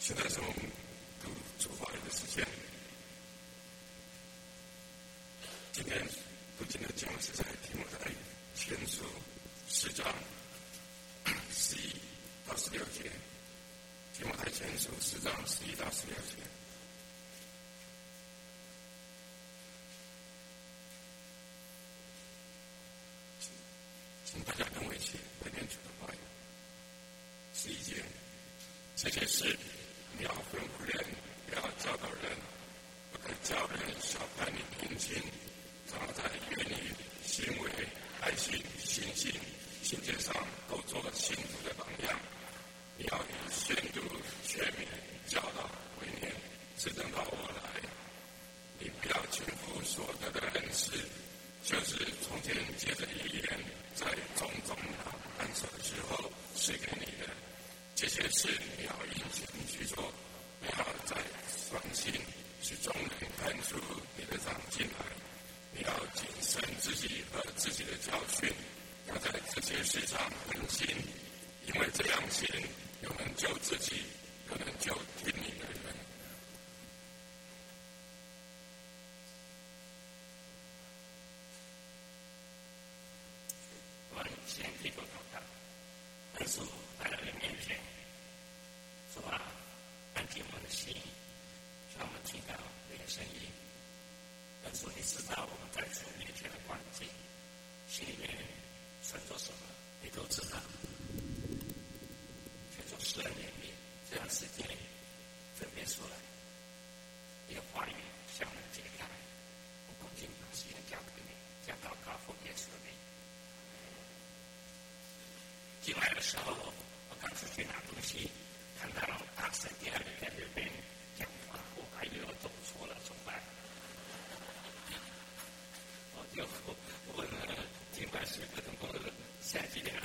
现在是我们读主话语的时间。今天读经的经文是在提摩太前书4章11到16节。提摩太前书4章11到16节。请大家跟我一起来念主的话语。11节，这些事你要吩咐人，不要教导人，不可叫人小看你平亲，总要在言语、行为、爱心、信心、信节上都做信徒的榜样。你要以宣读、劝勉、教导为念，直等到我来。你不要轻忽所得的恩赐，就是从前借着预言，在种种按手之后赐给你的。这些事你要殷勤去做，不要再放心，使众人看出你的长进来。你要谨慎自己和自己的教训，要在这些事上恒心，因为这样行，有能救自己，有能救听你的人。 我们先低头祷告，恩主来到你面前，主啊，安静我们的心，让我们听到你的声音。恩主，你知道我们在主面前的环境，心里面存着什么，你都知道。求主施恩怜悯，这样时间分辨出来，你的话语向我们解开。我恭敬把时间交给你，将祷告奉耶稣的名。进来的时候，我刚出去拿东西，看到大神殿里面有人讲话，我还以为我走错了，怎么办？我就问了金管师各种工的下几点了。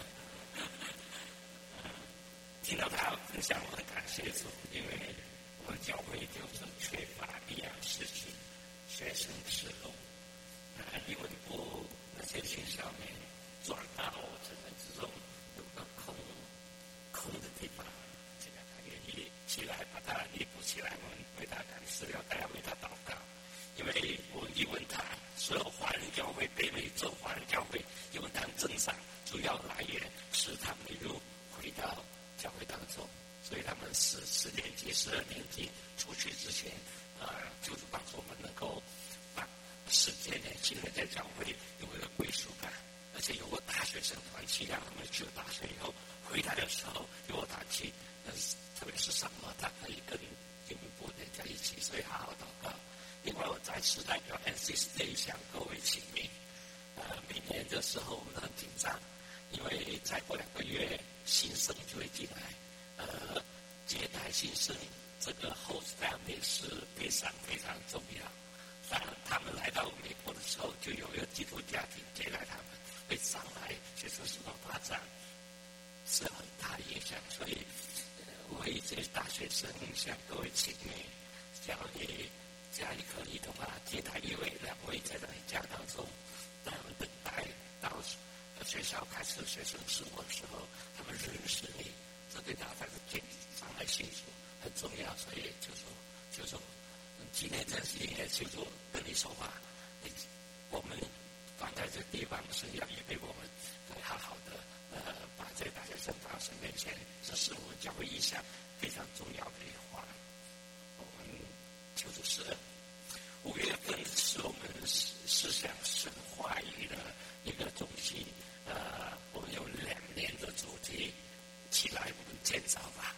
听到他分享，我很感谢主，因为我们教会就是缺乏一样事情，学生吃肉，英文部那些学校面转到城镇之中有个空的地方，这个他愿意起来把它弥补起来，我们为他感谢，要大家为他祷告。因为我一问他，所有华人教会北美洲华人教会因为他增长主要来源是他们一路回到教会当中，所以他们10年级、12年级出去之前，就是帮助我们能够把10几年轻人在教会有一个归属感，而且有个大学生团契，让他们去了大学以后回来的时候有个团契，特别是什么，他可以跟英文部的在一起，所以好好祷告。另外，我再次代表 NC State 向各位请命。每年的时候我们很紧张，因为再过2个月新生就会进来，接待新生这个 host family 是非常非常重要。当他们来到美国的时候，就有一个基督家庭接待他们，会上来学生什么发展是很大的影响。所以，为这些大学生向各位请命，假如你家里可以的话，接待1位、2位在你家当中，当他们等待到学校开始学生生活的时候，他们认识你，这对他才是经济上的幸福很重要。所以就说今天这些也就说跟你说话，我们放在这地方是要预备我们好好的把这大学生放到神面前，这是我们教会意向非常重要的一个话。我们求主施恩。5月份是我们思想神话语的一个中心，我们有2年的主题，起来我们建造吧。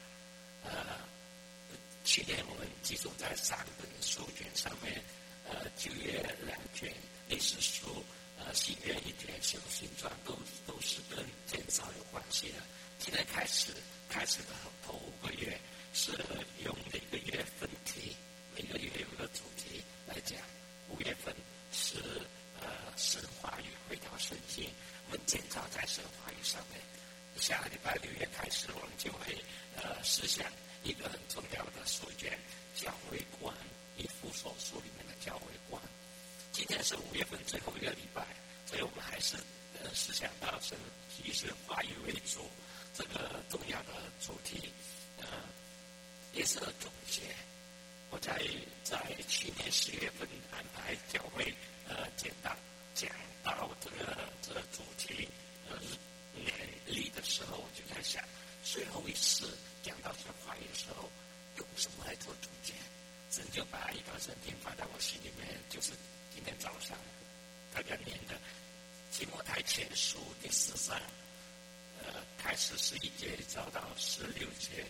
去年我们集中在3本书卷上面，9月2卷历史书，新约1卷使徒行传都是跟建造有关系的。现在开始的头5个月是用每个月分题，每个月有一个主题来讲。5月份是神话语回到圣经，我们建造在神话语上面。下个礼拜6月开始，我们就会思想一个很重要的书卷——教会观，以弗所书里面的教会观。今天是5月份最后一个礼拜，所以我们还是思想到神以神话语为主这个重要的主题。 在去年10月份安排教会讲到这个主题年历的时候，我就在想，最后一次讲到这话语的时候，用什么来做总结？神就把一段圣经放在我心里面，就是今天早上大家念的提摩太前书第4章，开始11节找到16节。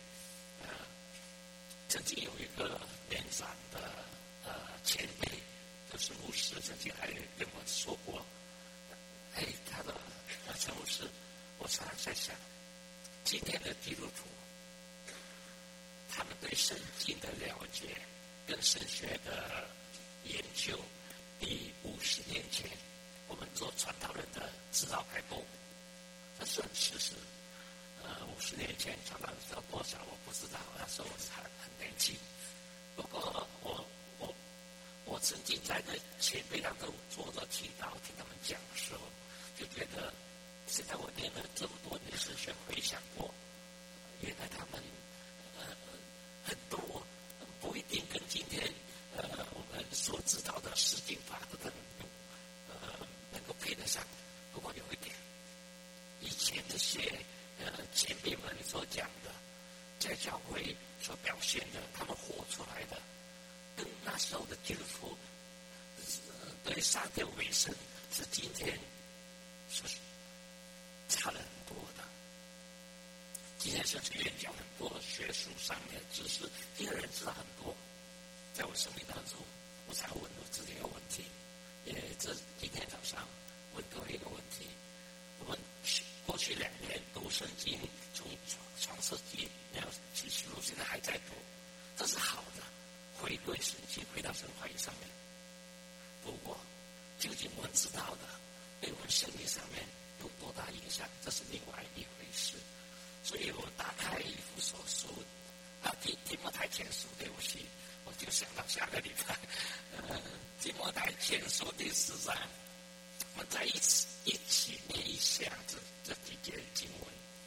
曾经有一个年长的前辈，就是牧师，曾经还跟我说过，他的陈牧师，我常常在想，今天的基督徒，他们对圣经的了解跟神学的研究，比50年前我们做传道人的知道还多。这是事实。50年前传道人知道多少我不知道，那时候我还很年轻。不过我曾经在那前辈当中坐着听他们讲的时候，就觉得现在我念了这么多年神学，回想过，原来他们很多不一定跟今天我们所知道的释经法的能够配得上。不过有一点，以前这些前辈们所讲的，在教会所表现的，他们活出来的，跟那时候的基督徒对上帝委身是今天是差了很多的。今天神学院讲很多学术上面的知识，听的人知道很多。在我生命当中，我才问我自己一个问题，也今天早上问各位一个问题：我们过去2年读圣经，从创世纪到启示录，现在还在读，这是好的，回归圣经，回到神话语上面。不过，究竟我们知道的，对我们生命上面有多大影响，这是另外一回事。所以我打开以弗所书提摩太前书，对不起，我就想到下个礼拜，提摩太前书第4章，我们再一起念一下这几节经文。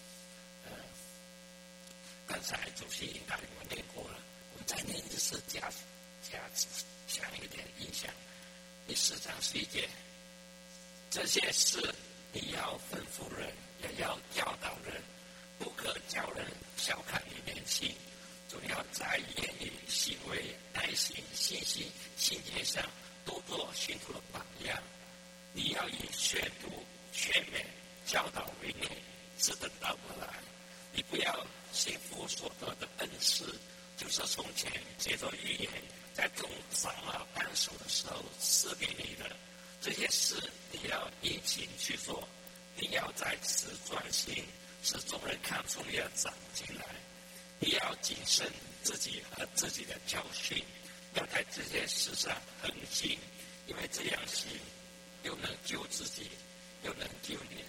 刚才主席引导我们念过了，我们再念一次，加强一点印象。第4章11节，这些事你要吩咐人，也要教导人，不可叫人小看你年轻，总要在言语、行为、爱心、信心、信节上多做信徒的榜样。你要以宣读、劝勉、教导为念，直等到我来。你不要信父所得的恩赐，就是从前借着预言在众长老按手的时候赐给你的。这些事你要殷勤去做，你要在此专心，使众人看出你要长进来。你要谨慎自己和自己的教训，要在这些事上恒心，因为这样行，又能救自己，又能救你。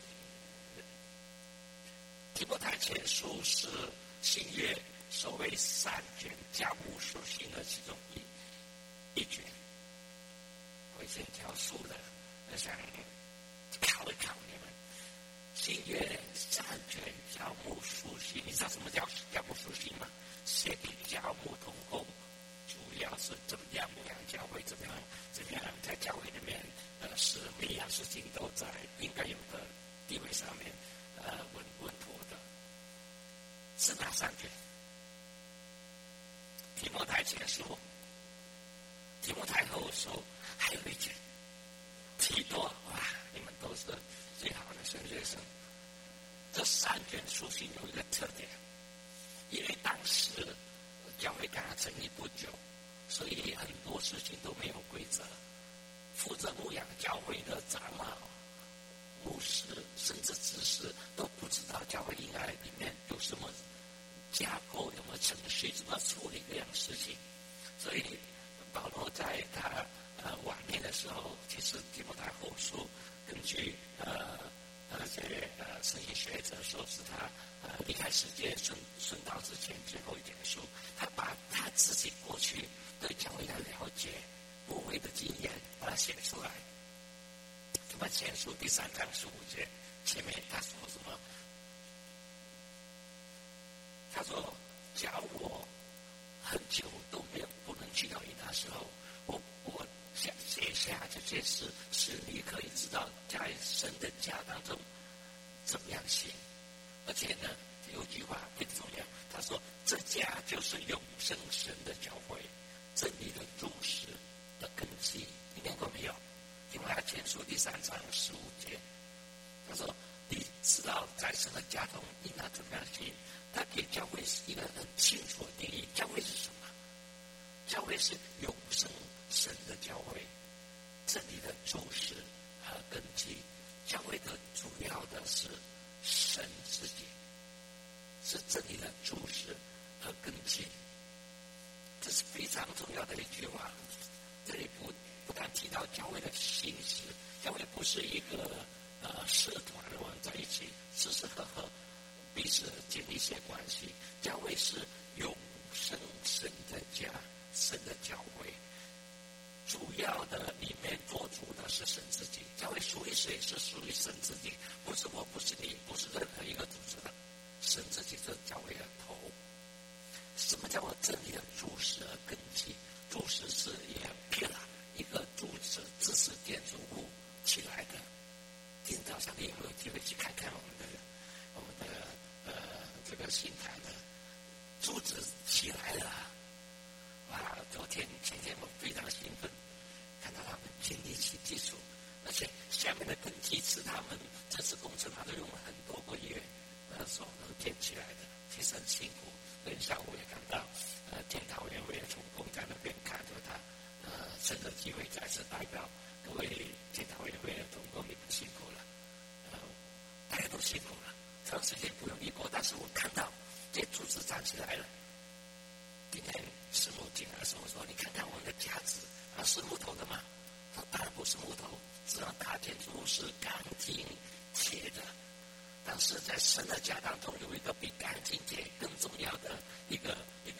提摩太前书是新约所谓3卷家务属性的其中一卷。我以前教书的，我想考一考你们。新约3卷家务属性，你知道什么叫家务属性吗？写给家务同工，主要是怎么样牧养教会，怎么样在教会里面使每样事情都在应该有的地位上面稳妥的。是哪3卷？提摩太前书、提摩太后书，还有一卷提多。哇，你们都是最好的神学生。这3卷书信有一个特点，因为当时教会刚刚成立不久，所以很多事情都没有规则。负责牧养教会的长老、牧师甚至执事都不知道教会应该里面有什么架构，有什么程序，怎么处理这样的事情。所以保罗在他晚年的时候，其实提摩太后书根据那些圣经学者说是他离开世界顺道之前最后一卷书，他把他自己过去对教会的了解、牧会的经验把它写出来。提摩太前书第3章15节前面他说什么？他说：“假如我很久都不能去到你那时候， 就是永生神的教会，真理的柱石的根基。你念过没有？提摩太前书第3章15节，他说：“你知道在神的家中应当怎么样行？”他给教会是一个很清楚的定义。教会是什么？教会是永生神的教会，真理的柱石和根基。教会的主要的是神自己，是真理的柱石和根基。这是非常重要的一句话。这里不但提到教会的形式，教会不是一个社团，我们在一起吃吃喝喝，彼此建立一些关系。教会是永生神的家，神的教会。主要的里面做主的是神自己。教会属于谁？是属于神自己，不是我，不是你，不是任何一个组织的。神自己是教会的头。什么叫做真理的柱石和根基？柱石是一个柱子支持建筑物起来的。今天早上你有没有机会去看看我们的这个新坛的柱子起来了？哇！前天我非常兴奋，看到他们建立起基础，而且下面的根基是他们这次工程都用了很多个月所能建起来的，其实很辛苦。昨天下午也看到检讨员我也从工站那边看着他，趁着机会再次代表各位检讨委员会的同工，你们辛苦了，大家都辛苦了，长时间不容易过，但是我看到这柱子站起来了。今天师母进来的时候说：“你看看我们的架子，是木头的吗？”他说：“当然不是木头，这样大建筑物是钢筋铁的。但是在神的家当中，有一个比钢筋铁更重要的一个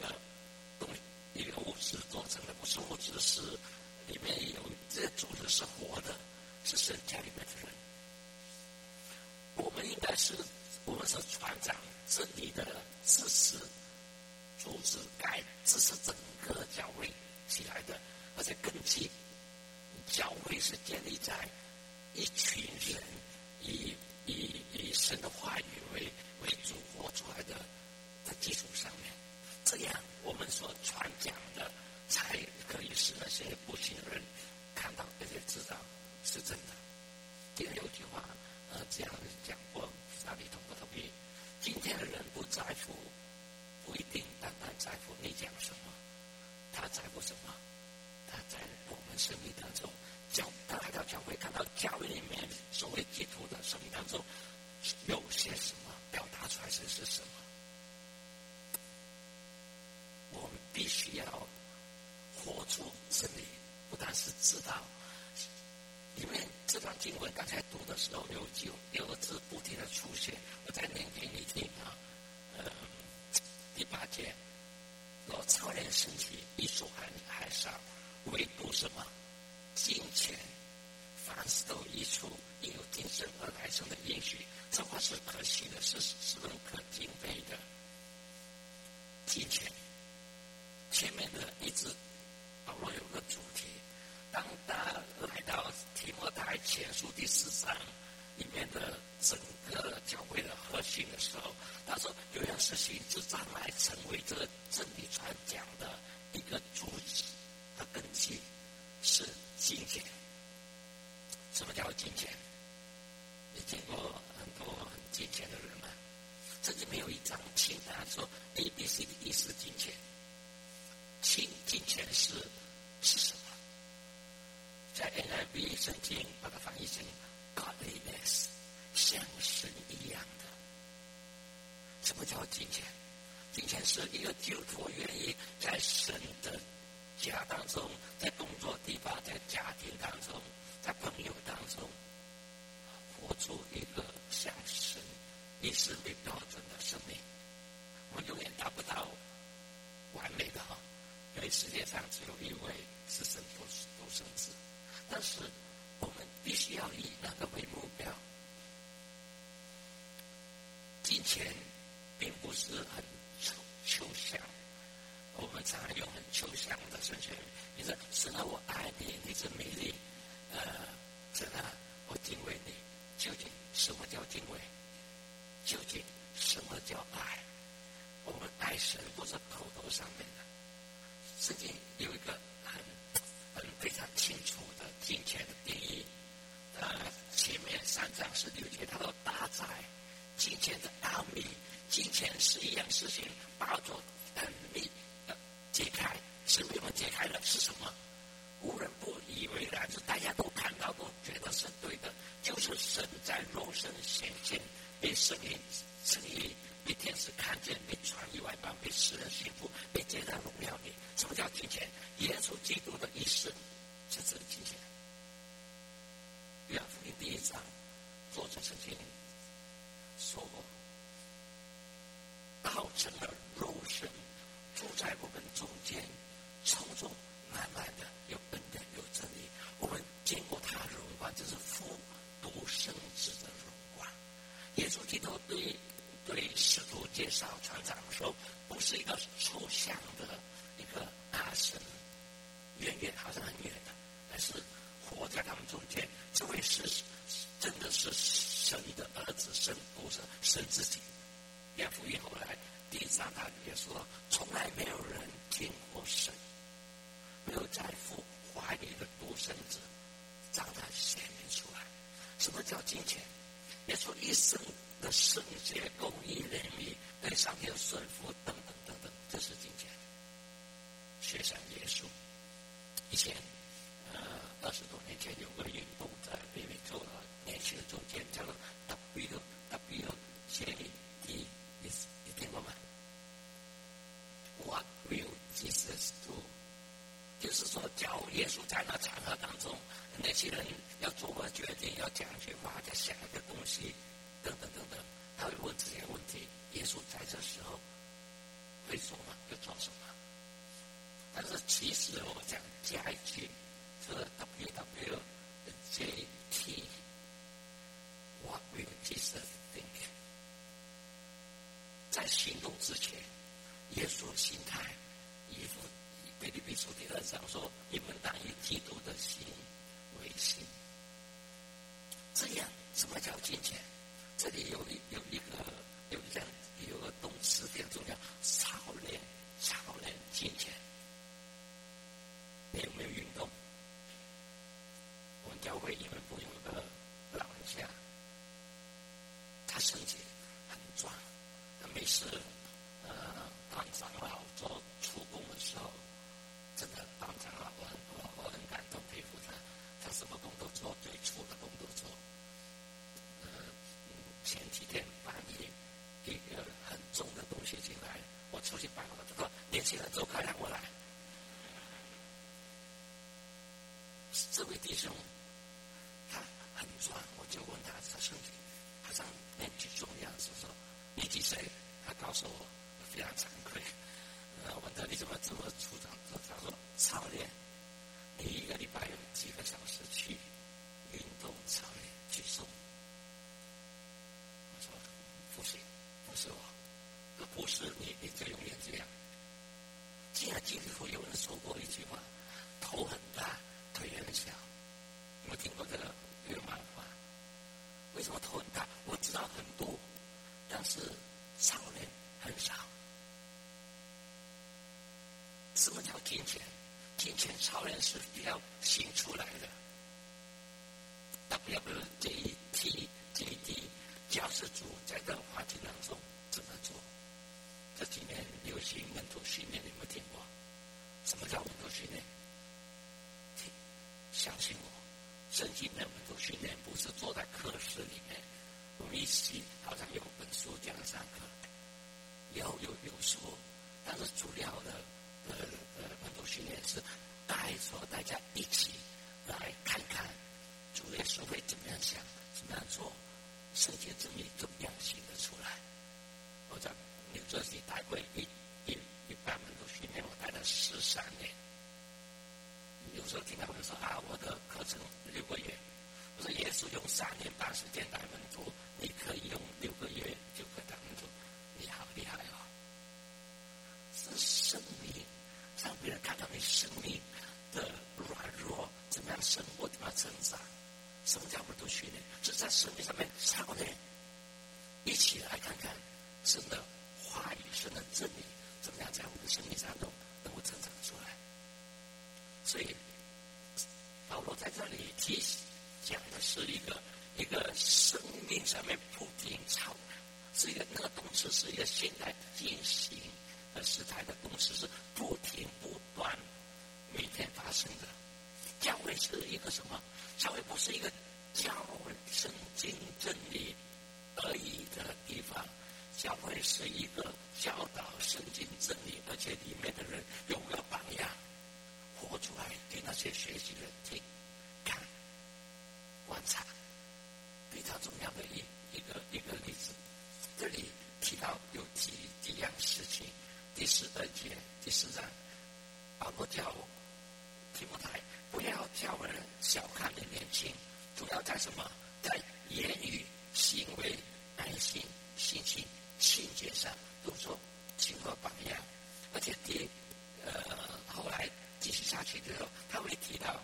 物质做成的，不是物质，是里面有这个柱子是活的，是神家里面的人。我们应该是我们是传讲真理的知识。”柱子盖支持整个教会起来的，而且根基，教会是建立在一群人以神的话语为主活出来的基础上面，这样我们所传讲的才可以使那些不信的人看到而且知道是真的。今天有句话这样讲过，不知道你同不同意？今天的人不在乎。不一定单单在乎你讲什么，他在乎什么？他在我们生命当中，他来到教会，看到教会里面所谓基督的生命当中有些什么，表达出来是什么？我们必须要活出真理，不但是知道。里面这段经文刚才读的时候，有个字不停的出现，我再念给你听啊。第8节，若操练身体，一所还少，唯独什么？金钱，凡事都有益处，因有今生而来生的应许。这话是可信的，是十分可敬佩的。金钱，前面的一直保罗有个主题，当他来到提摩太前书第4章里面的整个教会的核心的时候，他说有样事情是将来成为这个真理传讲的一个主旨和根基，是金钱。什么叫金钱？你见过很多很金钱的人吗？甚至没有一张清单说 ABCD 是金钱。金钱是什么？在 NIV 圣经把它翻译成 godliness， 像神一样的。什么叫金钱？金钱是一个基督徒愿意在神的家当中，在工作地方，在家庭当中，在朋友当中，活出一个像神以色列标准的生命。我们永远达不到完美的哈，因为世界上只有一位是神独生子，但是我们必须要以那个为目标。金钱并不是很抽象，我们常常用很抽象的神学，你说神啊，我爱你，你是美丽，神啊，我敬畏你。究竟什么叫敬畏？究竟什么叫爱？我们爱神不是口头头上面的。圣经有一个很非常清楚的金钱的定义。前面3章16节，他说大哉，金钱的奥秘，金钱是一样事情，把做很密揭开，是为我们揭开的是什么？无人不以为然，是大家都看到，都觉得是对的，就是神在肉身显现，被圣灵被天使看见，被传于外邦，被世人信服，被接在荣耀里。什么叫金钱？耶稣基督的一生是这个金钱。约翰福音第1章，作者曾经说过，道成了肉身，住在我们中间，从中满满的有恩典有真理。我们见过他的荣光，这是父独生子的荣光。耶稣基督对使徒介绍传讲的时候，不是一个抽象的一个大神，远远好像很远的，而是活在他们中间。这位是真的是神的儿子，神不是神自己。约翰福音后来第1章他也说，从来没有人见过神，没有在父怀里的独生子让他显明出来。什么叫金钱？耶稣一生的圣洁、公义、怜悯、对上天顺服等等等等，这是金钱。学像耶稣，以前20多年前有个运动在北美洲的年轻人中间叫做 WWJD， 你听过吗？ What will Jesus do？ 就是说，假如耶稣在那场合当中，那些人要做个决定，要讲一句话，要想一个东西，等等等等，他会问这些问题。耶稣在这时候会说吗？会做什么？但是其实我想加一句，这 WWJT What will Jesus think？ 在行动之前，耶稣的心态，腓立比书第2章说：“你们当以基督的心为心。”这样，什么叫金钱？这里有个动词非常重要，操练金钱。你有没有运动？我们教会因为不有一个老人家，他身体很壮，他没事当长老做出工的时候，真的当长老，我很感动佩服他，他什么工都做，最粗的工都做。前几天搬一个很重的东西进来，我出去搬了，他说年轻人走开，让我来。这位弟兄他很壮，我就问他身体好像年纪重样子，说你几岁？他告诉我非常惭愧。问他你怎么这么粗壮？他说操练，你1个礼拜有几个小时去运动操练举重。我说不行，不是我，不是你就永远这样。既然基督徒有人说过一句话，头很大腿很小，有没有听过这个漫画？为什么头很大？我知道很多，但是操练很少。什么叫金钱？金钱操练是比较新出来的。WWJD 教师组在这个话题当中怎么做？这几年流行门徒训练，你有没有听过？什么叫门徒训练？相信我，圣经的门徒训练不是坐在课室里面，我们一起好像有本书这样上课，有书，但是主要的门徒训练是带着大家一起来看看主耶稣会怎么样想，怎么样做，圣洁真理怎么样行得出来。我在纽泽西带过一般门徒训练，我带了13年。有时候听他们说我的课程6个月，我说耶稣用3年半时间带门徒，你可以用6个月就可以带门徒，你好厉害哦！是生命，让别人看到你生命的软弱，怎么样生活，怎么样成长。什么叫门徒训练？是在生命上面操练，一起来看看神的话语、神的真理怎么样在我们的生命上保罗在这里讲的是一个生命上面不停操练，是一个那个动词是一个现在进行的时态的动词，是不停不断每天发生的。教会是一个什么？教会不是一个教圣经真理而已的地方，教会是一个教导圣经真理，而且里面的人有个榜样，活出来给那些学习的人听、看、观察，非常重要的一个例子。这里提到有几样事情，第12节、第4章，保罗叫提摩太不要叫人小看你年轻，主要在什么？在言语、行为、爱心、信心、清洁上都做行个榜样。而且后来继续下去之后，他会提到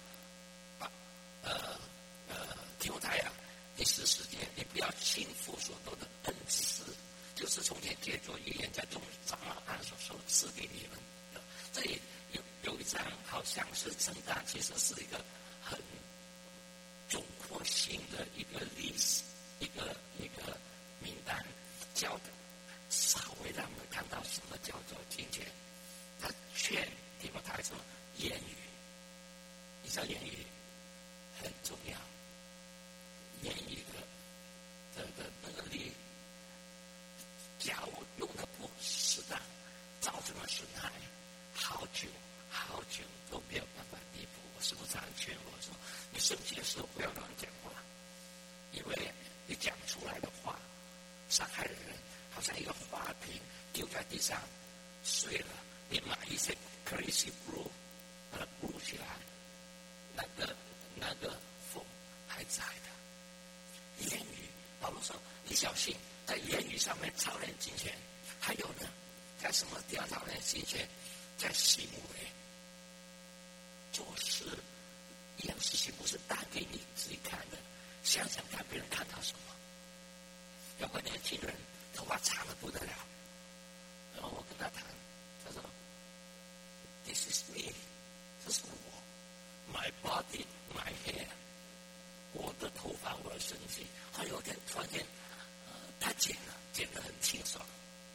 提摩太啊，第14节，你不要轻浮所得的恩赐，就是从前借着预言在众长老按所赐给你们的。这里有一张好像是称赞，其实是一个很总括性的一个历史，一个名单，教的稍微让我们看到什么叫做金钱。他劝提摩太说言语，你知道言语很重要，言语的那个力，假如用的不适当，造成了损害，好久都没有办法弥补。我是不是常劝我说，你生气的时候不要乱讲话，因为你讲出来的话伤害人，好像一个花瓶丢在地上碎了，你买一些 crazy glue 把它 glue 起来，那个缝还在的。言语，保罗说你小心在言语上面操练金钱，还有呢，在什么地方操练金钱？在行为，做事一样事情不是单给你自己看的，想想看别人看到什么。有个年轻人头发长得不得了，然后我跟他谈，他说 This is me， 这是我 ，my body my hair， 我的头发我的身体。后来有一天突然间他剪得很清爽，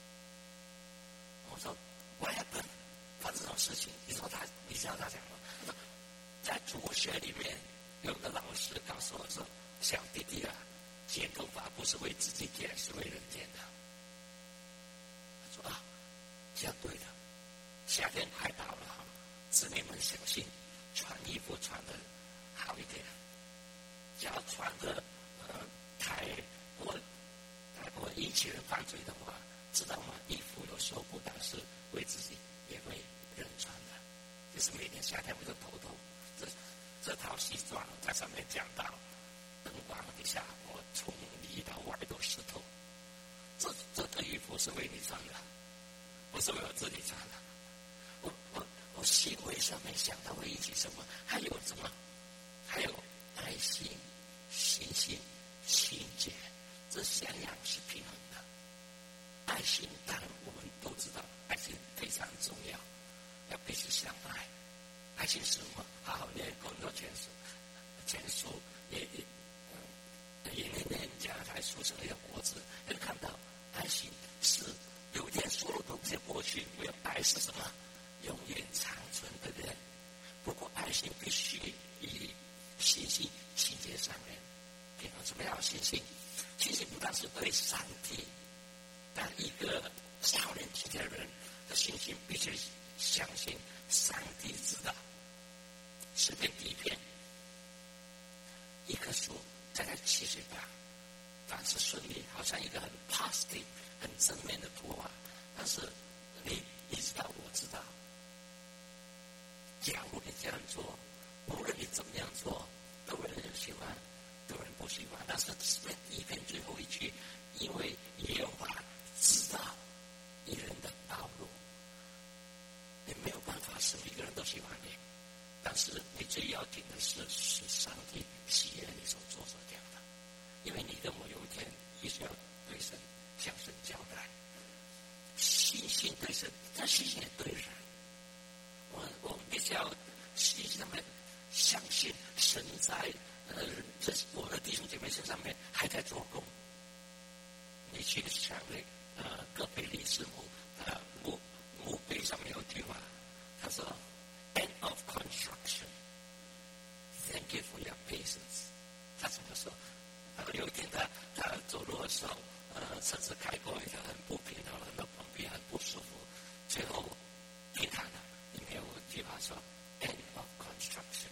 我说 What happened？ 发生这种事情，你知道他讲吗？在主学里面有个老师告诉我说，小弟弟啊，剪头发不是为自己剪，是为人剪的。他说啊，这样对的，夏天快到了哈，子女们小心穿衣服穿得好一点，只要穿的太过引起人犯罪的话，知道吗？衣服有时候不但是为自己，也为人穿的。就是每年夏天我就偷这套西装在上面讲到灯光底下，我从里到外都湿透。这个衣服是为你穿的，不是为我自己穿的。我行为上面想到会引起什么？还有什么？还有爱心、信心、清洁，这3样是平衡的。爱心当然我们都知道，爱心非常重要，要彼此相爱。爱心是什么？好好念工作前书，也念加拉太书成了一个果子，要看到爱心是有一天所有东西过去，没有爱是什么？永远长存的人。不过爱心必须以信心、清洁上面平衡。什么叫信心？信心不但是对上帝，但一个少年期的人的信心必须相信上帝知道。诗篇第1篇，一棵树在它7岁吧，凡事顺利，好像一个很 positive、很正面的图画。但是你知道，我知道，假如你这样做，无论你怎么样做，都有人喜欢，都有人不喜欢。但是诗篇第1篇最后一句，因为耶和华知道一人的道路，你没有办法使每个人都喜欢你。但是你最要紧的是上帝喜悦你所做这样的，因为你跟我有一天必须要对神向神交代，信心对神，但信心也对人。我们必须要信心他们相信在这我的弟兄姐妹身上面还在做工。你去想戈贝利师母墓碑上面有句话，他说 ：“End of construction. Thank you for your patience。”他怎么说？有一天他走路的时候，车子开过一条很不平的，很多旁边很不舒服，最后平坦了。里面有一句话说 ：“End of construction.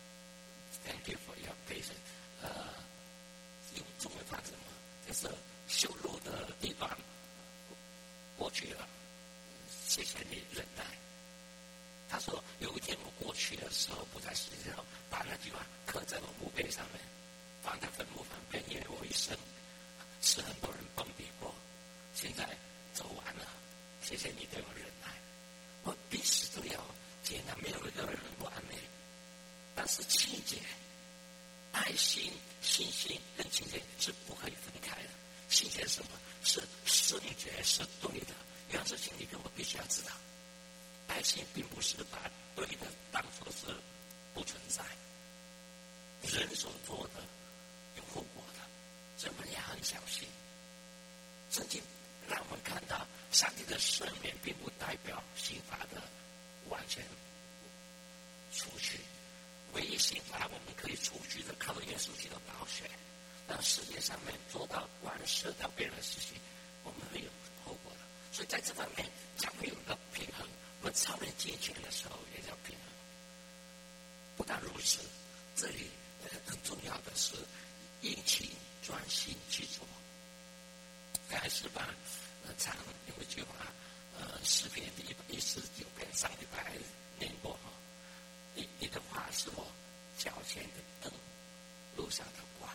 Thank you for your patience。”用中文翻什么？就是修路的地方过去了，谢谢你忍耐。他说有一天我过去的时候不在世界上，把那句话刻在我墓碑上面，放在坟墓旁边，因为我一生是很多人崩比过，现在走完了，谢谢你对我忍耐。我彼此都要接纳，没有一个人完美，但是清洁、爱心、信心跟清洁是不可以分开的。清洁是什么？是圣洁，是对的。有样事情你跟我必须要知道，爱心并不是把对的当作是不存在，人所做的有后果的，所以我们也很小心。圣经让我们看到，上帝的赦免并不代表刑罚的完全除去，唯一刑罚我们可以除去的，靠耶稣基督的宝血。让世界上面做到关涉到别人的事情，我们会有后果的。所以在这方面将会有一个平衡。我们操练金钱的时候也要平衡。不但如此，这里很重要的是殷勤专心去做。在诗班常有一句话，诗篇第149篇上礼拜念过哈，你的话是我脚前的灯，路上的光。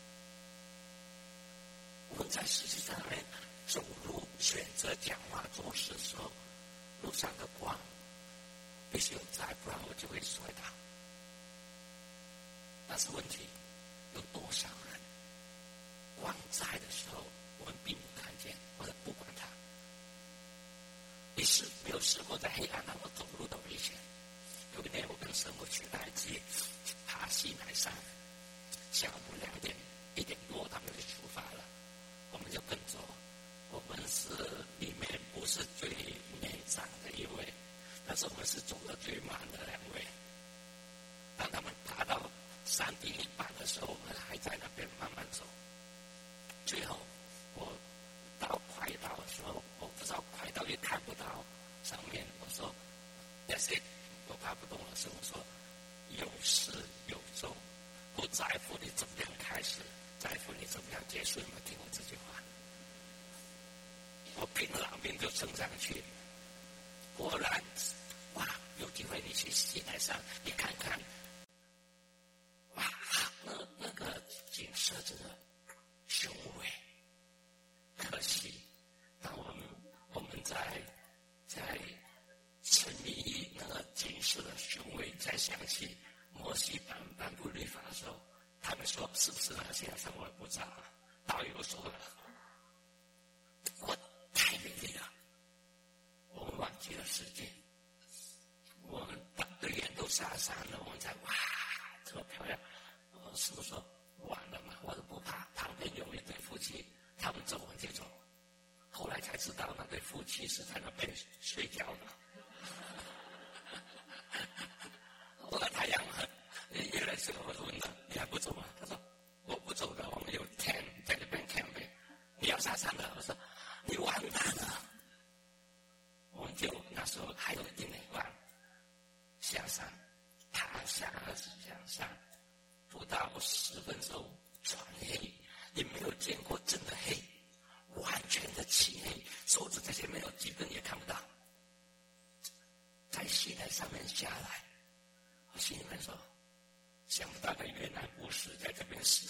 我们在世界上面走路、选择讲话、做事的时候，路上的光必须有在，不然我就会摔倒。但是问题，有多少人光在的时候，我们并不看见，或者不管它。你是没有试过在黑暗当中走路的危险？有一年我跟神父去埃及爬西乃山，下午1点多他们就出发了。我们就跟着，我们是里面不是最年长的一位，但是我们是走得最慢的2位。当他们爬到山顶一半的时候，我们还在那边慢慢走。最后我快到的时候，我不知道快到也看不到上面，我说 That's it， 我爬不动了。所以我说有始有终，不在乎你怎么样开始，在乎你怎么样结束。有没有听过这句话？我拼了老命就升上去，果然，哇！有机会你去西乃山，你看看，哇，那个景色真的雄伟。可惜，当我们在沉迷于那个景色的雄伟，再想起摩西颁布律法的时候，他们说是不是那些山我也不知道，导游说了，我太美丽了，我们忘记了世界，我们把队员都下山了，我们才哇这么漂亮，是不是说完了嘛？我都不怕，旁边有一对夫妻，他们走我就走，后来才知道那对夫妻是在那边睡觉的。后来太阳越来越我问他你还不走吗？他说我不走的，我们有 camp 在那边 camp， 你要下山了。我说你完蛋了。我们就那时候还有一点点光，下山爬下山，不到10分钟全黑，也没有见过真的黑，完全的漆黑，手指这些没有几根也看不到。在西乃上面下来，我心里面说，想不到的原来不是在这边死，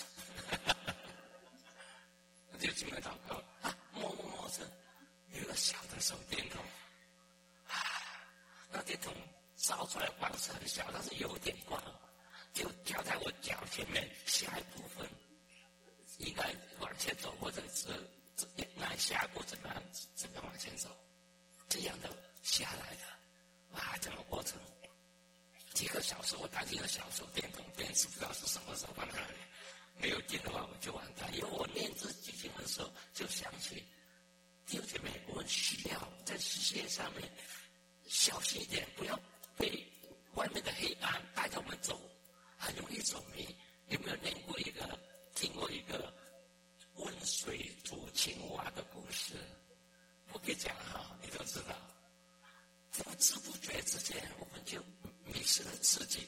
我就进来祷告啊，摸着有一个小的手电筒，啊，那电筒照出来光是很小，但是有点光，就掉在我脚前面，下一部分应该往前走，或者是拿下过怎么往前走，这样的下来的。哇，整个过程， 几个小时，我打几个小时电筒电池不知道是什么时候放哪里，没有电的话我就完蛋。因为我念这几经的时候就想起弟兄姐妹，我们需要在世界上面小心一点，不要被外面的黑暗带着我们走，很容易走迷。有没有听过一个温水煮青蛙的故事？我可以讲哈，你都知道。不知不觉之间，我们就迷失了自己。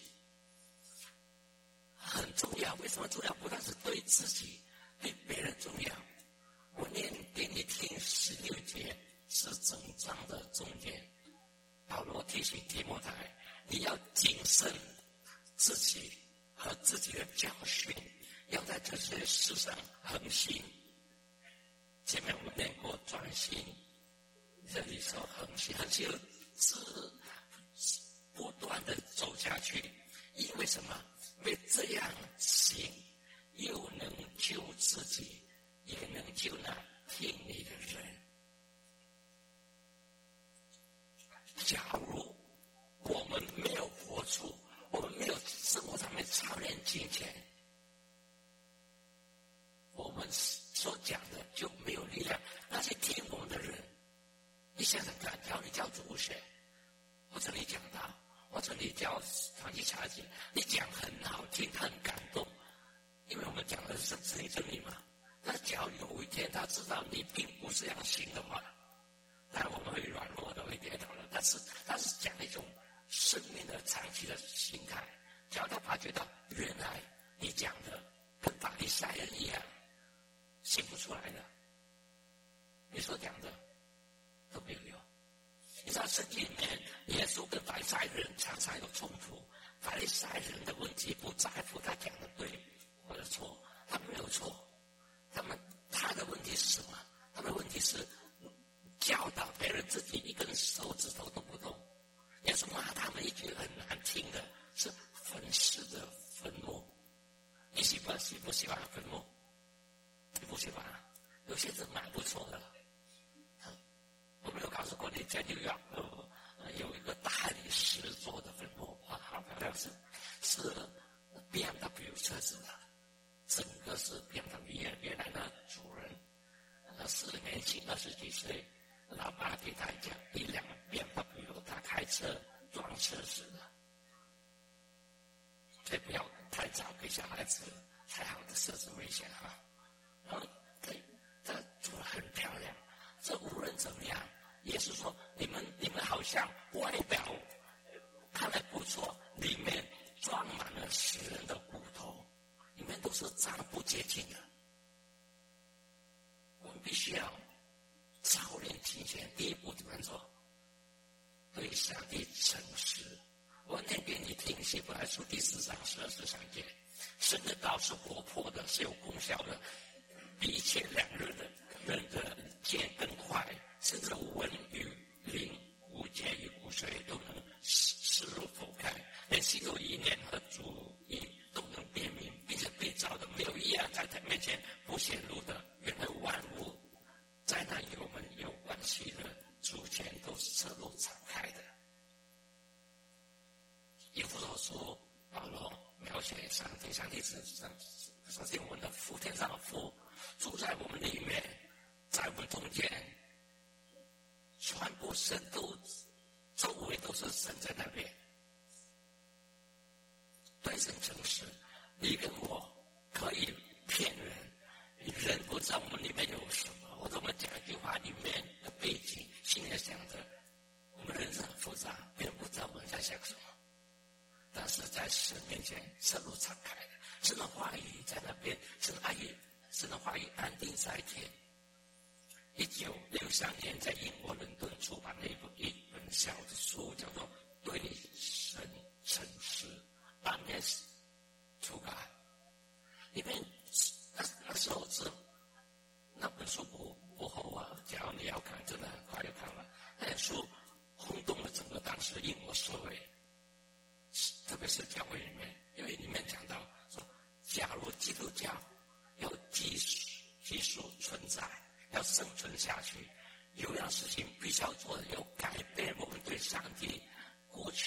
很重要，为什么重要？不但是对自己，对别人重要。我念给你听16节，是整章的中间。保罗提醒提摩太，你要谨慎自己和自己的教训，要在这些事上恒心。前面我们念过专心，这里说恒心，恒心是不断的走下去。因为什么？因为这样行，又能救自己，也能救那听你的人。假如我们没有活出，我们没有生活上面操练金钱，我们所讲的就没有力量。那些听我们的人，你想想看，只要你教主学，或者你讲道，或者你教长期查经，你讲很好听，很感动，因为我们讲的是真理真理嘛。那只要有一天他知道你并不是这样行的话，当然我们会软弱的，会跌倒的，但是讲一种生命的长期的心态。只要他发觉到原来你讲的跟法利赛人一样，行不出来的，你所讲的都没有用。你知道圣经里面耶稣跟法利赛人常常有冲突。法利赛人的问题不在乎他讲的对或者错，他没有错。他的问题是什么？他的问题是教导别人自己一根手指头都不动。耶稣骂他们一句很难听的，是粉饰的坟墓。你喜不喜欢坟墓？你不喜欢啊？有些人蛮不错的。我没有告诉过你，在纽约有一个大理石做的坟墓，哇，好漂亮，是 BMW 车子的，整个是 BMW。原来的主人是年轻20几岁，老爸给他讲一辆 BMW， 他开车撞车死了。所以不要太早给小孩子太好的设置危险哈。然后这做得很漂亮，这无论怎么样，也是说你们好像外表看来不错，里面装满了死人的骨头，里面都是脏不洁净的。我们必须要操练金钱，第一步怎么做？对上帝诚实。我念给你听，希伯来书第4章12、13节，神的道是活泼的，是有功效的，比一切两刃的剑更快，甚至文与灵、骨节与骨髓都能撕入剖开，连心有意念和主意都能辨明，并且被造的没有一样在他面前不显露的。原来万物在那与我们有关系的主权都是侧露敞开的。以弗所书保罗描写上帝是我们的父，天上的父，住在我们里面，在我们中间，全部神都周围都是神在那边。对神诚实，你跟我可以骗人，人不知道我们里面有什么，或者我们讲一句话里面的背景，心里想着我们人生很复杂，别人不知道我们在想什么。但是在神面前侧露敞开的，神的话语在那边，神的话语安定在天。1963年在英国伦敦出版了一本小的书，叫做《对神诚实》（Honest to God）。里面那时候是那本书不厚啊，假如你要看，真的很快就看完。那本书轰动了整个当时英国社会。特别是教会里面，因为里面讲到说，假如基督教要继续存在，要生存下去，有样事情必须要做的，要改变我们对上帝过去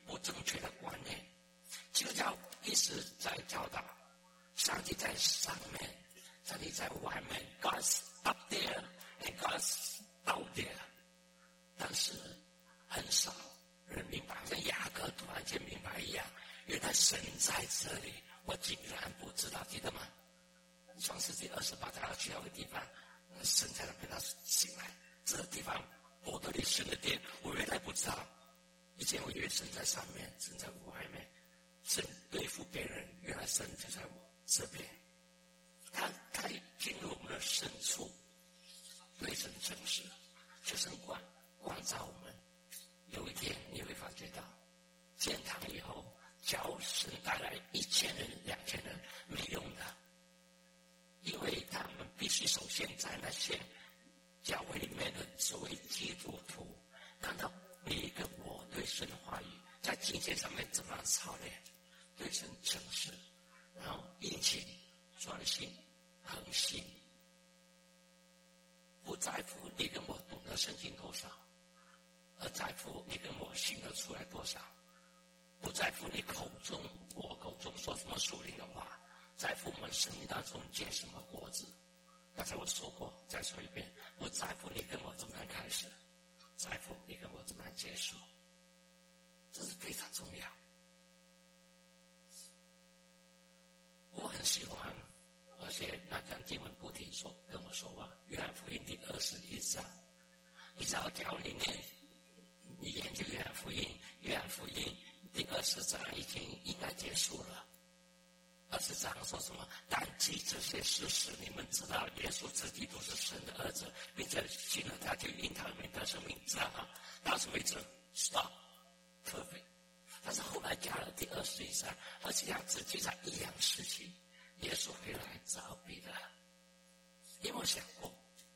不正确的观念。基督教一直在教导上帝在上面，上帝在外面 ，God's up there and God's out there。但是很少人明白，像雅各突然间明白一样，原来神在这里，我竟然不知道，记得吗？创世纪28章要去到的地方，神在那边他醒来，这个地方伯特利神的殿，我原来不知道。以前我以为神在上面，神在外面，神对付别人，原来神就在我这边。他进入我们的深处，对神诚实，求神光照我们。有一天你会发觉到，建堂以后，教神带来1000人、2000人没用的，因为他们必须首先在那些教会里面的所谓基督徒看到你跟我对神的话语在金钱上面怎么样操练，对神诚实，然后殷勤、专心、恒心，不在乎你跟我懂得圣经多少，而在乎你跟我行得出来多少，不在乎你我口中说什么属灵的话，在乎我们生命当中结什么果子。刚才我说过，再说一遍，不在乎你跟我怎么样开始，在乎你跟我怎么样结束，这是非常重要。我很喜欢，而且那段经文不停说跟我说话，约翰福音第21章，你只要教里面，你研究约翰福音第20章已经应该结束了。20章说什么？但记这些事实，你们知道耶稣自己都是神的儿子，并且信了他就因他的名得生命，知道吗？到什么为止 ？Stop， perfect。但是后来加了第21章，而且要只记载一样事情，耶稣回来找彼得。你有没有想过，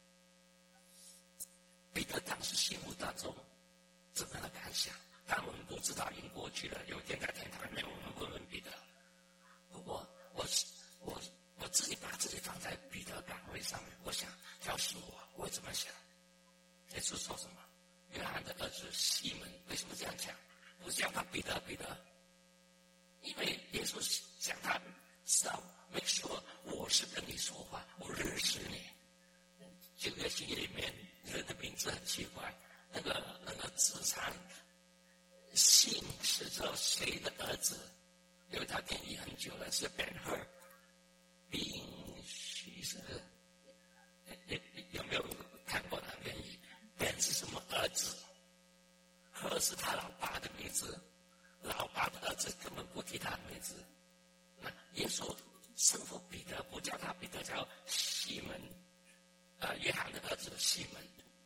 彼得当时心目当中怎么样的感想？但我们不知道，已经过去了。有一天在天堂里面，我们问问彼得。不过我自己把自己放在彼得岗位上面，我想，要是我会怎么想？耶稣说什么？约翰的儿子西门，为什么这样讲？不是叫他彼得，因为耶稣想他知道 ，make sure 我是跟你说话，我认识你。旧约新约里面人的名字很奇怪，那个字长，姓是说谁的儿子？因为他定义很久了，是 Ben-Hur， 并许是有没有看过他定义 ？Ben 是什么儿子 ？Hur 是他老爸的名字，老爸的儿子根本不提他的名字。那耶稣吩咐彼得，不叫他彼得，叫西门，约翰的儿子西门，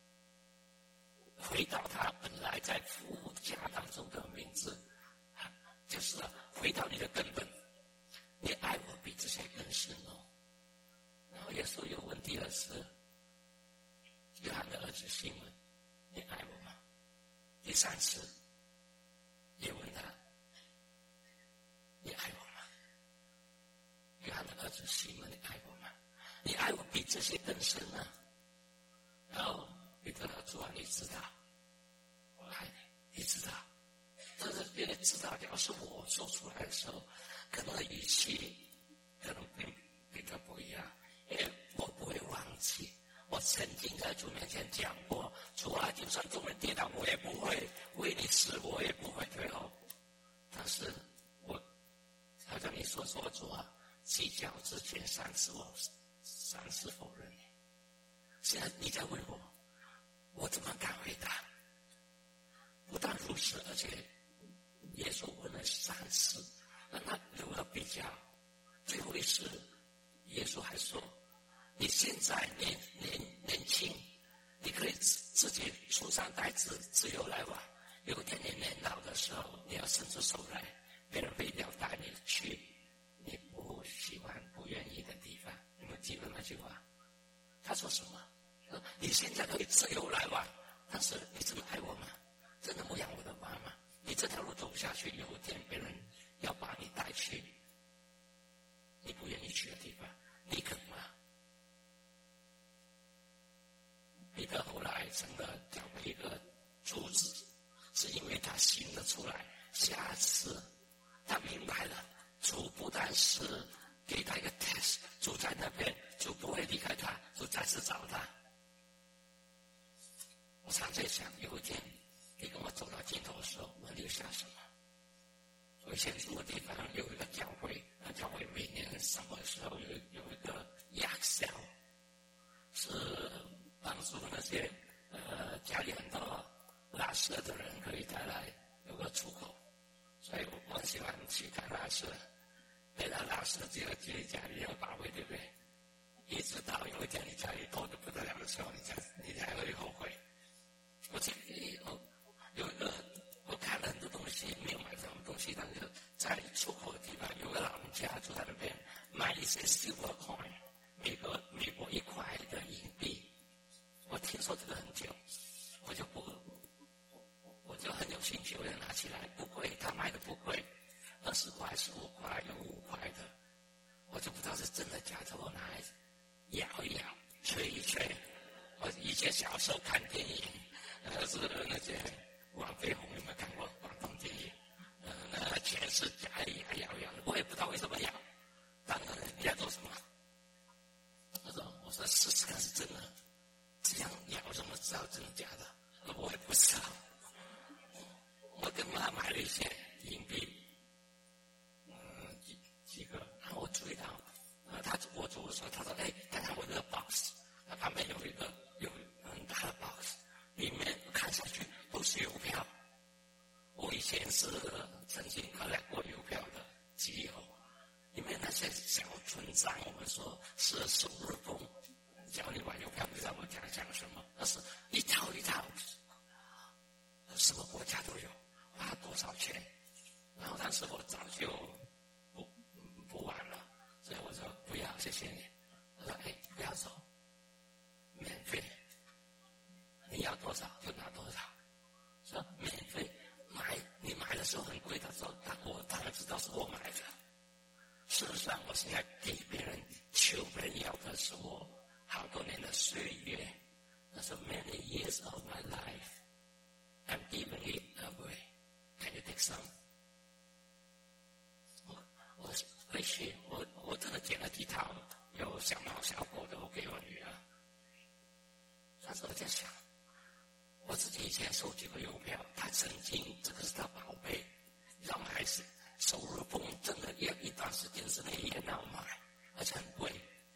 回到他本来在父家当中的名字。就是回到你的根本，你爱我比这些更深哦。然后耶稣又问第二次，约翰的儿子西门，你爱我吗？第3次也问他，你爱我吗？约翰的儿子西门，你爱我吗？你爱我比这些更深啊。然后彼得说，主啊，你知道我爱你，你知道。但是别人知道，要是我说出来的时候，可能语气可能比较不一样，因为我不会忘记，我曾经在主面前讲过，主啊，就算众人跌倒，我也不会为你死，我也不会退后。但是我好像你所说，主啊，计较之前3次否认你。现在你在问我怎么敢回答？不但如此，而且耶稣问了3次，那他如何比较？最后一次，耶稣还说：“你现在年轻，你可以自己出上带子，自由来往。有一天你年老的时候，你要伸出手来，别人会要带你去你不喜欢、不愿意的地方。”你们记得那句话？他说什么？说你现在可以自由来往，但是你真的爱我吗？真的牧养我的妈妈，你这条路走下去，有一天别人要把你带去你不愿意去的地方，你肯吗？彼得后来成了教会一个柱子，是因为他行得出来，下是给他一个 test， 住在那边就不会离开他，就再次找他。我常在想，有一天你跟我走到尽头的时候，我留下什么？我以前住的地方有一个教会，那教会每年什么时候有一个亚校，是帮助那些家里很多拉屎的人可以带来有个出口，所以我很喜欢去看拉屎。被他拉屎只有自己家里有把位，对不对？一直到有一天你家里多得不得了的时候，你才会后悔。我这里有一个，我看了很多东西，没有买什么东西，但是在出口的地方有个老人家住在那边，卖一些 silver coin， 美国1块的硬币。我听说这个很久，我就很有兴趣，我就拿起来，不贵，他卖的不贵，20块、15块，有5块的，我就不知道是真的假的，我拿来摇一摇，吹一吹。我以前小时候看电影，是那些黄飞鸿，有没有看过广东电影？那全是假的，摇，我也不知道为什么摇。当然，你要做什么？我说试试看是真的，这样摇怎么知道真的假的？我也不知道。我跟妈买了一些硬币，几个，然后我注意到，我走的时候，他说：“哎，看看我这个 box， 它旁边有很大的 box， 里面看上去都是邮票。我以前是曾经collect过邮票的集邮，里面那些小存章，我们说是首日封，教你玩邮票，不知道我讲什么，那是一套一套，什么国家都有，花多少钱？然后当时我早就不玩了，所以我说不要，谢谢你。他说：“哎，不要走，免费，你要多少就拿多少。”说免费你买的时候很贵的时候，我当然知道是我买的。事实上，我现在给别人求别人要的是我好多年的岁月，那是 many years of my life. I'm giving it away. Can you take some? 我回去，我真的捡了几套有小猫小狗的，我给我女儿。但是我在想，我自己以前收集过邮票，他曾经这个是他宝贝，让我还是收入风真的要一段时间之内也要买，而且很贵。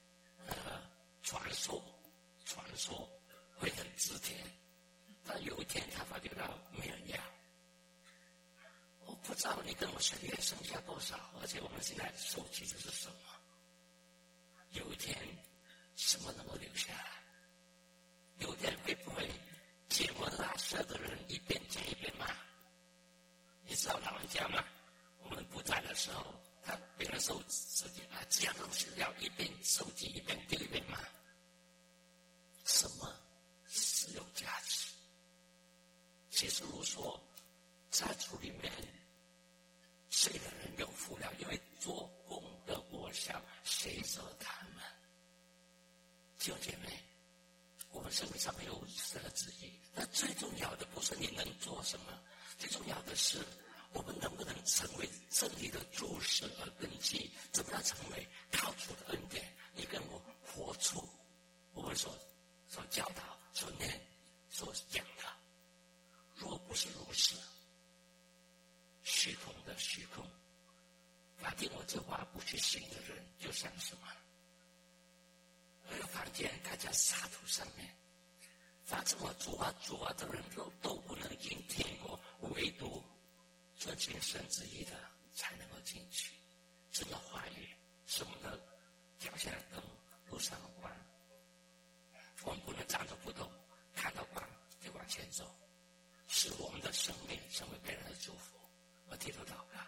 传说会很值钱，但有一天他发觉到没人要。我不知道你跟我岁月剩下多少，而且我们现在收集的是什么？有一天什么能够留下来？有一天会不会捡我拉屎的人一边捡一边骂？你知道老人家吗？我们不在的时候，别人收集这样东西要一边收集一边丢一边骂。什么是有价值？其实我说，在主里面，谁的人有福了？因为做工的果效随着他们。弟兄姐妹，我们生命上没有神的旨意，但最重要的不是你能做什么，最重要的是我们能不能成为真理的柱石和根基？怎么样成为靠主的恩典？你跟我活出我们所教导、所念、所讲的。若不是如此，虚空的虚空，凡听我这话不去行的人，就像什么？那个房间盖在沙土上面，凡这么主啊的人都不能进天国，唯独遵循神旨意的才能够进去。神的话语是我们的脚下的灯，路上的光。我们不能站着不动，看到光就往前走，使我们的生命成为别人的祝福。我低头祷告，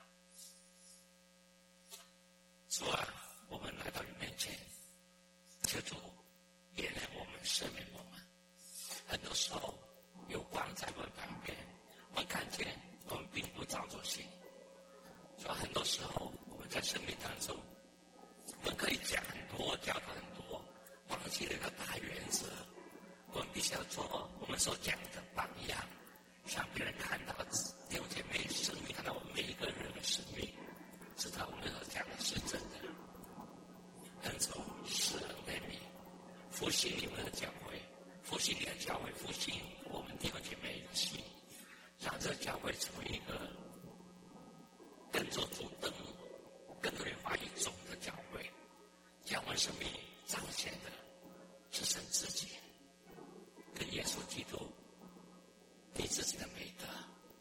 主啊，我们来到你面前，求主原谅我们，赦免我们。很多时候有光在我们旁边，我们看见我们并不照着行。所以很多时候我们在生命当中，我们可以讲很多，教导很多，忘记了一个大原则。我们必须要做我们所讲的榜样，让别人看到弟兄姐妹生命，看到我们每一个人的生命知道我们所讲的是真的。恩主是怜悯，复兴你们的教会，复兴你的教会，复兴我们弟兄姐妹一起，让这教会成为一个更做主灯、更多人话语种的教会，将我们生命彰显的是神自己，跟耶稣基督对自己的美德。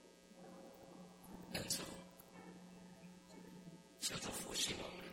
恩主，求主复兴我们。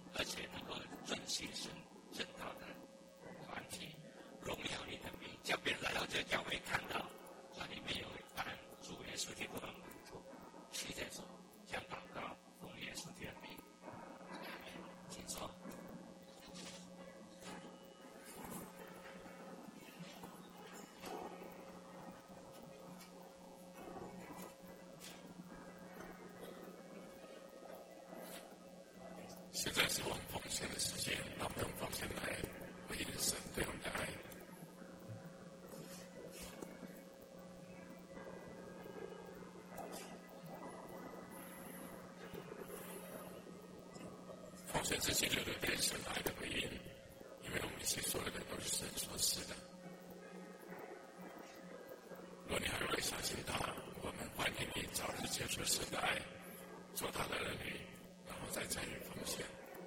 教会现在是我们奉献的时间，让我们用奉献来回应神对我们的爱。奉献自己就是对神爱的回应，因为我们一切所有的都是神所赐的。若你还未相信他，我们欢迎你早日接受神的爱，做他的儿女，然后再参与奉献。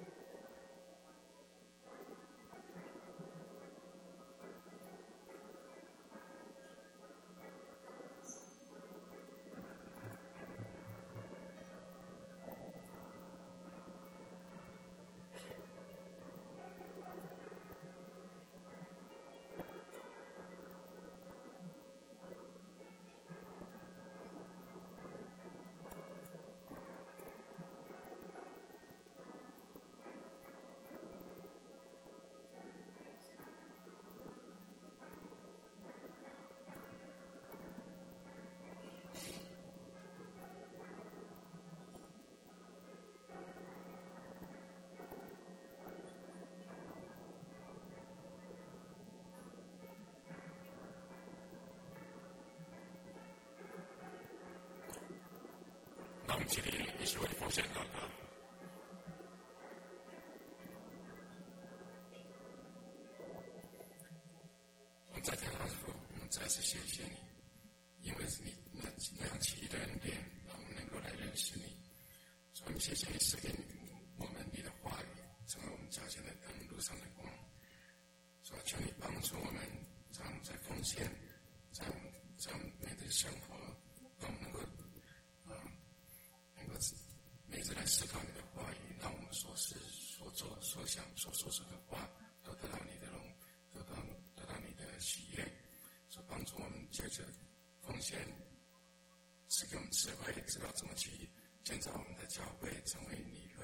那我们今天也是为奉献祷告。我们在天上说，我们再次谢谢你，因为是你那样奇异的恩典，让我们能够来认识你。所以我们谢谢你赐给我们你的话语，成为我们脚前的灯，路上的光。所以求你帮助我们，让我们在奉献，在我们面对生活，让我们能够每次来思考你的话语，让我们所思所做所想所说出的话都得到你的得到你的喜悦，所帮助我们接着奉献，赐给我们智慧，知道怎么去建造我们的教会，成为你